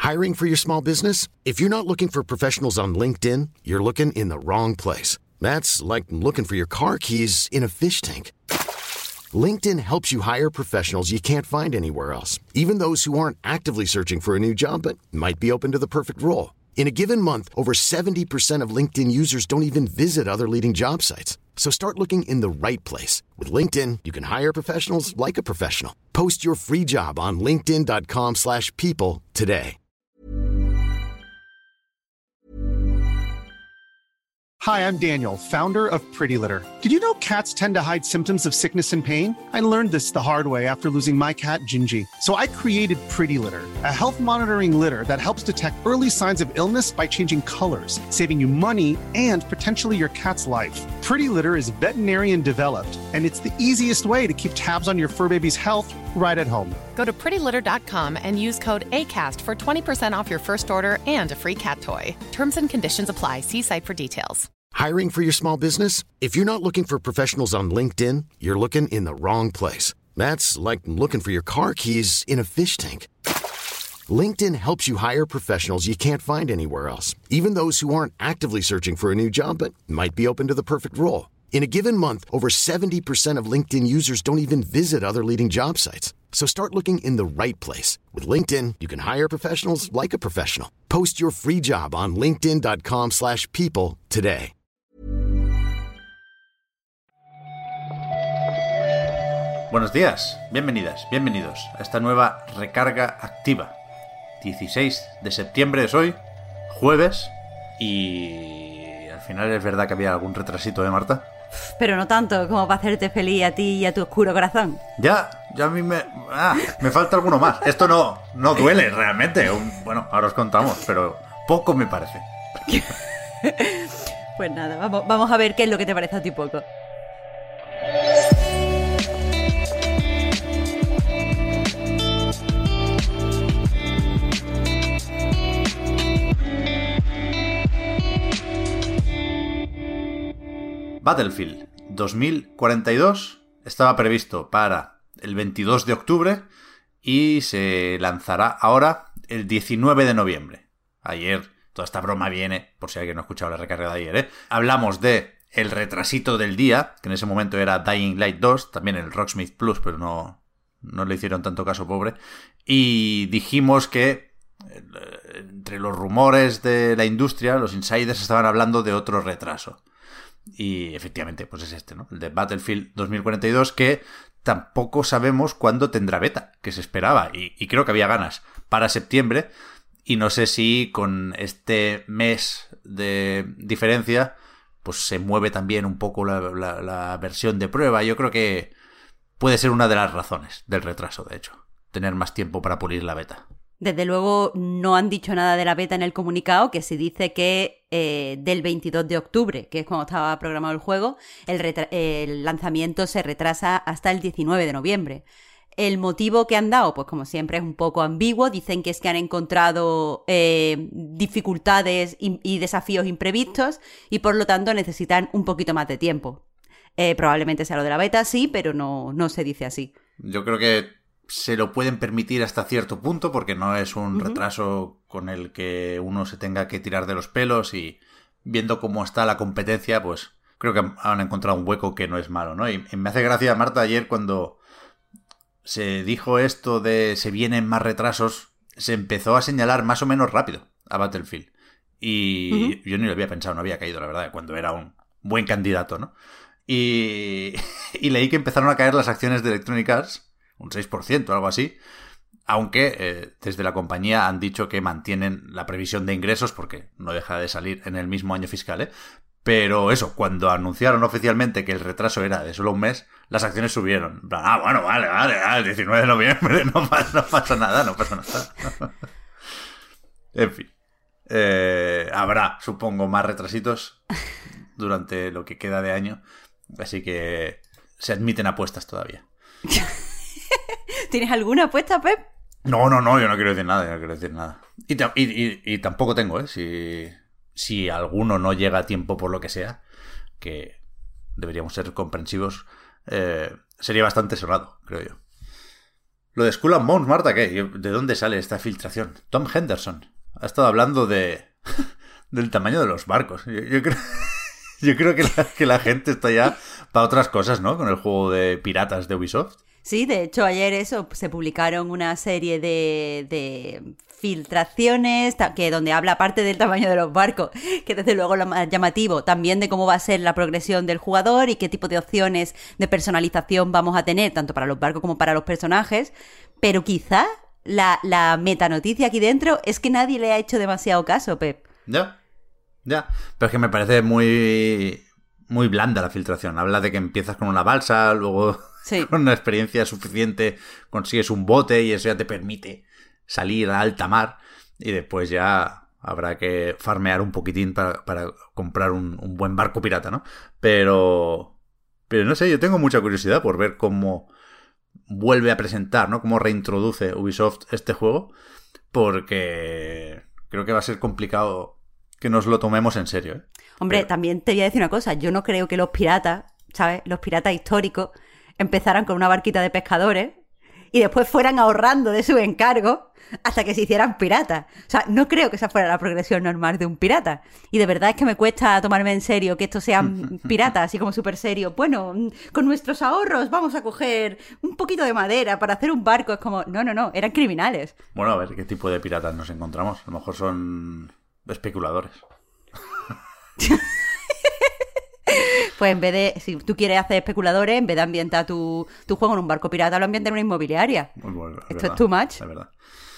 Hiring for your small business? If you're not looking for professionals on LinkedIn, you're looking in the wrong place. That's like looking for your car keys in a fish tank. LinkedIn helps you hire professionals you can't find anywhere else, even those who aren't actively searching for a new job but might be open to the perfect role. In a given month, over 70% of LinkedIn users don't even visit other leading job sites. So start looking in the right place. With LinkedIn, you can hire professionals like a professional. Post your free job on linkedin.com/people today. Hi, I'm Daniel, founder of Pretty Litter. Did you know cats tend to hide symptoms of sickness and pain? I learned this the hard way after losing my cat, Gingy. So I created Pretty Litter, a health monitoring litter that helps detect early signs of illness by changing colors, saving you money and potentially your cat's life. Pretty Litter is veterinarian developed, and it's the easiest way to keep tabs on your fur baby's health right at home. Go to prettylitter.com and use code ACAST for 20% off your first order and a free cat toy. Terms and conditions apply. See site for details. Hiring for your small business? If you're not looking for professionals on LinkedIn, you're looking in the wrong place. That's like looking for your car keys in a fish tank. LinkedIn helps you hire professionals you can't find anywhere else, even those who aren't actively searching for a new job but might be open to the perfect role. In a given month, over 70% of LinkedIn users don't even visit other leading job sites. So start looking in the right place. With LinkedIn, you can hire professionals like a professional. Post your free job on linkedin.com/people today. Buenos días, bienvenidas, bienvenidos a esta nueva recarga activa. 16 de septiembre es hoy, jueves, y al final es verdad que había algún retrasito, ¿eh, Marta? Pero no tanto como para hacerte feliz a ti y a tu oscuro corazón. Ya a mí me falta alguno más. Esto no duele realmente. Bueno, ahora os contamos, pero poco me parece. Pues nada, vamos a ver qué es lo que te parece a ti poco. Battlefield 2042 estaba previsto para el 22 de octubre y se lanzará ahora el 19 de noviembre. Ayer, toda esta broma viene, por si alguien no ha escuchado la recarga de ayer, hablamos de el retrasito del día, que en ese momento era Dying Light 2, también el Rocksmith Plus, pero no le hicieron tanto caso, pobre. Y dijimos que entre los rumores de la industria, los insiders estaban hablando de otro retraso. Y efectivamente, pues es este, ¿no? El de Battlefield 2042, que tampoco sabemos cuándo tendrá beta, que se esperaba, y creo que había ganas para septiembre, y no sé si con este mes de diferencia, pues se mueve también un poco la versión de prueba. Yo creo que puede ser una de las razones del retraso, de hecho, tener más tiempo para pulir la beta. Desde luego no han dicho nada de la beta en el comunicado, que se dice que del 22 de octubre, que es cuando estaba programado el juego, el lanzamiento se retrasa hasta el 19 de noviembre. El motivo que han dado, pues como siempre es un poco ambiguo. Dicen que es que han encontrado dificultades y desafíos imprevistos y por lo tanto necesitan un poquito más de tiempo. Probablemente sea lo de la beta, sí, pero no se dice así. Yo creo que se lo pueden permitir hasta cierto punto porque no es un retraso con el que uno se tenga que tirar de los pelos, y viendo cómo está la competencia, pues creo que han encontrado un hueco que no es malo, ¿no? Y me hace gracia, Marta, ayer cuando se dijo esto de se vienen más retrasos, se empezó a señalar más o menos rápido a Battlefield. Y yo ni lo había pensado, no había caído, la verdad, cuando era un buen candidato, ¿no? Y leí que empezaron a caer las acciones de Electronic Arts, un 6%, algo así, aunque desde la compañía han dicho que mantienen la previsión de ingresos porque no deja de salir en el mismo año fiscal, ¿eh? Pero eso, cuando anunciaron oficialmente que el retraso era de solo un mes, las acciones subieron. Bueno, vale, el 19 de noviembre no pasa nada. En fin. Habrá, supongo, más retrasitos durante lo que queda de año, así que se admiten apuestas todavía. ¿Tienes alguna apuesta, Pep? No, yo no quiero decir nada. Y tampoco tengo, si alguno no llega a tiempo por lo que sea, que deberíamos ser comprensivos, sería bastante sonado, creo yo. Lo de Skull and Bones, Marta, ¿qué? ¿De dónde sale esta filtración? Tom Henderson ha estado hablando del tamaño de los barcos. Yo creo que la gente está ya para otras cosas, ¿no? Con el juego de piratas de Ubisoft. Sí, de hecho ayer se publicaron una serie de filtraciones donde habla, aparte del tamaño de los barcos, que desde luego lo más llamativo, también de cómo va a ser la progresión del jugador y qué tipo de opciones de personalización vamos a tener, tanto para los barcos como para los personajes, pero quizá la metanoticia aquí dentro es que nadie le ha hecho demasiado caso, Pep. Ya, pero es que me parece muy, muy blanda la filtración. Habla de que empiezas con una balsa, luego sí, con una experiencia suficiente consigues un bote y eso ya te permite salir a alta mar y después ya habrá que farmear un poquitín para comprar un buen barco pirata, ¿no? Pero no sé, yo tengo mucha curiosidad por ver cómo vuelve a presentar, ¿no? Cómo reintroduce Ubisoft este juego, porque creo que va a ser complicado que nos lo tomemos en serio, ¿eh? Hombre, también te voy a decir una cosa, yo no creo que los piratas, ¿sabes? Los piratas históricos empezaran con una barquita de pescadores y después fueran ahorrando de su encargo hasta que se hicieran piratas. O sea, no creo que esa fuera la progresión normal de un pirata. Y de verdad es que me cuesta tomarme en serio que estos sean piratas, así como súper serio. Bueno, con nuestros ahorros vamos a coger un poquito de madera para hacer un barco. Es como, no, eran criminales. Bueno, a ver qué tipo de piratas nos encontramos. A lo mejor son especuladores. Pues en vez de, si tú quieres hacer especuladores, en vez de ambientar tu juego en un barco pirata, lo ambientas en una inmobiliaria. Bueno, esto es too much. La verdad.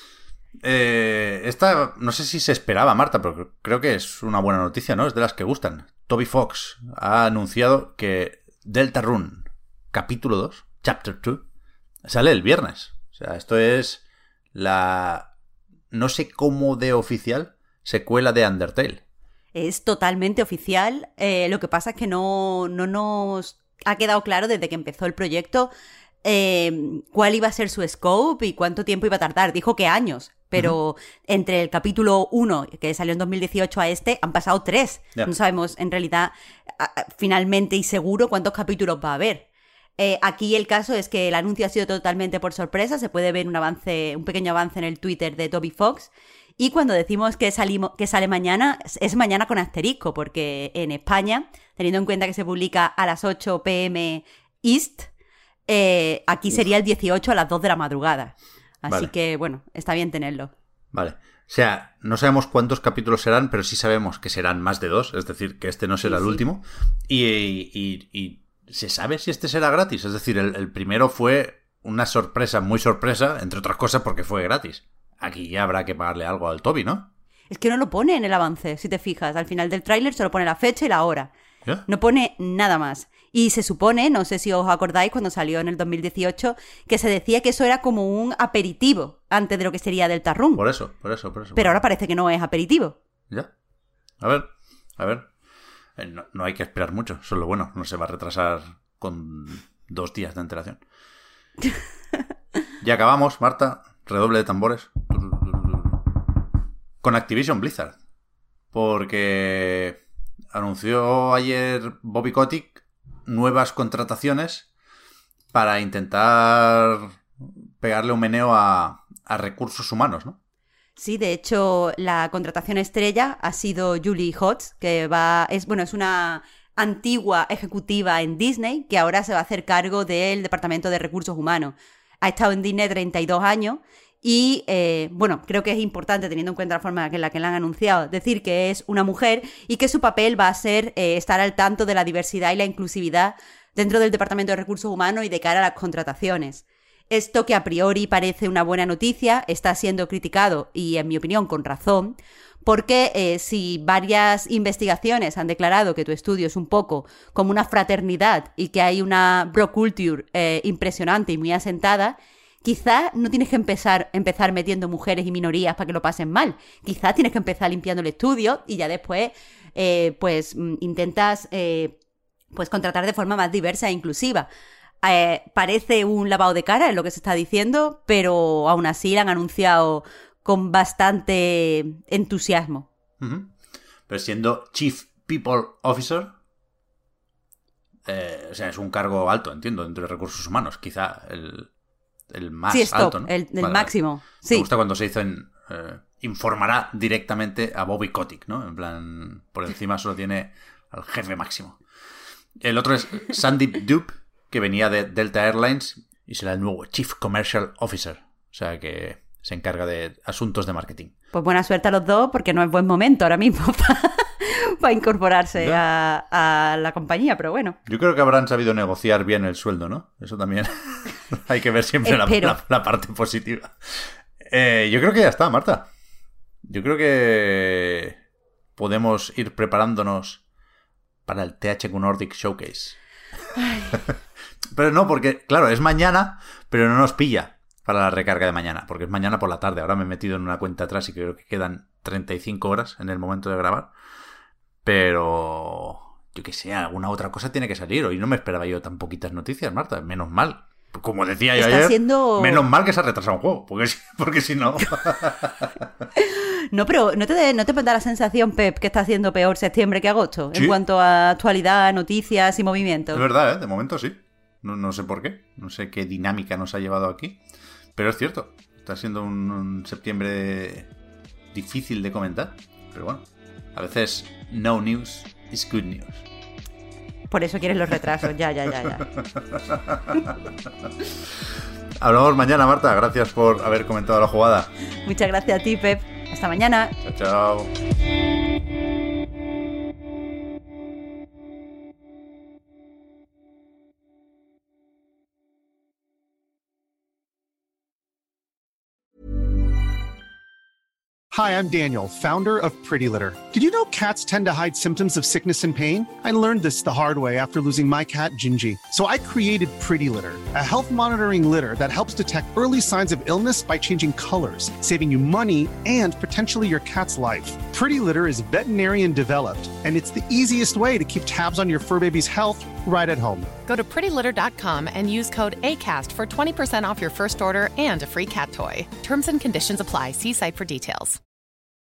Esta, no sé si se esperaba, Marta, pero creo que es una buena noticia, ¿no? Es de las que gustan. Toby Fox ha anunciado que Deltarune capítulo 2, Chapter 2, sale el viernes. O sea, esto es la, no sé cómo de oficial, secuela de Undertale. Es totalmente oficial. Lo que pasa es que no nos ha quedado claro desde que empezó el proyecto cuál iba a ser su scope y cuánto tiempo iba a tardar. Dijo que años, pero entre el capítulo 1, que salió en 2018, a este, han pasado 3. Yeah. No sabemos en realidad finalmente y seguro cuántos capítulos va a haber. Aquí el caso es que el anuncio ha sido totalmente por sorpresa. Se puede ver un pequeño avance en el Twitter de Toby Fox. Y cuando decimos que sale mañana, es mañana con asterisco, porque en España, teniendo en cuenta que se publica a las 8 p.m. East, aquí sería el 18 a las 2 de la madrugada. Así vale. Que, bueno, está bien tenerlo. Vale. O sea, no sabemos cuántos capítulos serán, pero sí sabemos que serán más de 2, es decir, que este no será el último. Y ¿se sabe si este será gratis? Es decir, el primero fue una sorpresa, muy sorpresa, entre otras cosas porque fue gratis. Aquí ya habrá que pagarle algo al Toby, ¿no? Es que no lo pone en el avance, si te fijas. Al final del tráiler solo pone la fecha y la hora. ¿Ya? No pone nada más. Y se supone, no sé si os acordáis, cuando salió en el 2018, que se decía que eso era como un aperitivo antes de lo que sería Deltarune. Por eso. Pero ahora parece que no es aperitivo. Ya. A ver. No hay que esperar mucho. Eso es lo bueno. No se va a retrasar con 2 días de antelación. Ya acabamos, Marta. Redoble de tambores. Con Activision Blizzard. Porque anunció ayer Bobby Kotick nuevas contrataciones para intentar pegarle un meneo a recursos humanos, ¿no? Sí, de hecho, la contratación estrella ha sido Julie Hotz, que es una antigua ejecutiva en Disney, que ahora se va a hacer cargo del Departamento de Recursos Humanos. Ha estado en Disney 32 años y, creo que es importante, teniendo en cuenta la forma en la que la han anunciado, decir que es una mujer y que su papel va a ser estar al tanto de la diversidad y la inclusividad dentro del Departamento de Recursos Humanos y de cara a las contrataciones. Esto, que a priori parece una buena noticia, está siendo criticado, y en mi opinión con razón, porque si varias investigaciones han declarado que tu estudio es un poco como una fraternidad y que hay una bro culture impresionante y muy asentada, quizá no tienes que empezar metiendo mujeres y minorías para que lo pasen mal. Quizá tienes que empezar limpiando el estudio y ya después intentas contratar de forma más diversa e inclusiva. Parece un lavado de cara, es lo que se está diciendo, pero aún así la han anunciado con bastante entusiasmo. Uh-huh. Pero siendo Chief People Officer, es un cargo alto, entiendo, dentro de recursos humanos. Quizá el más sí, stop, alto, ¿no? el Vale, máximo. Sí. Me gusta cuando se dicen informará directamente a Bobby Kotick, ¿no? En plan, por encima solo tiene al jefe máximo. El otro es Sandeep Dupe, que venía de Delta Airlines y será el nuevo Chief Commercial Officer. O sea que se encarga de asuntos de marketing. Pues buena suerte a los dos, porque no es buen momento ahora mismo para incorporarse a la compañía, pero bueno. Yo creo que habrán sabido negociar bien el sueldo, ¿no? Eso también hay que ver siempre la parte positiva. Yo creo que ya está, Marta. Yo creo que podemos ir preparándonos para el THQ Nordic Showcase. Pero no, porque, claro, es mañana, pero no nos pilla para la recarga de mañana, porque es mañana por la tarde. Ahora me he metido en una cuenta atrás y creo que quedan 35 horas en el momento de grabar. Pero yo que sé, alguna otra cosa tiene que salir. Hoy no me esperaba yo tan poquitas noticias, Marta. Menos mal. Como decía yo ayer, menos mal que se ha retrasado un juego, porque si no... No, pero ¿no te da la sensación, Pep, que está haciendo peor septiembre que agosto? ¿Sí? En cuanto a actualidad, noticias y movimientos. Es verdad, ¿eh? De momento sí. No sé por qué. No sé qué dinámica nos ha llevado aquí. Pero es cierto. Está siendo un septiembre difícil de comentar. Pero bueno, a veces no news is good news. Por eso quieres los retrasos, ya. Hablamos mañana, Marta. Gracias por haber comentado la jugada. Muchas gracias a ti, Pep. Hasta mañana. Chao. Hi, I'm Daniel, founder of Pretty Litter. Did you know cats tend to hide symptoms of sickness and pain? I learned this the hard way after losing my cat, Gingy. So I created Pretty Litter, a health monitoring litter that helps detect early signs of illness by changing colors, saving you money and potentially your cat's life. Pretty Litter is veterinarian developed, and it's the easiest way to keep tabs on your fur baby's health right at home. Go to prettylitter.com and use code ACAST for 20% off your first order and a free cat toy. Terms and conditions apply. See site for details.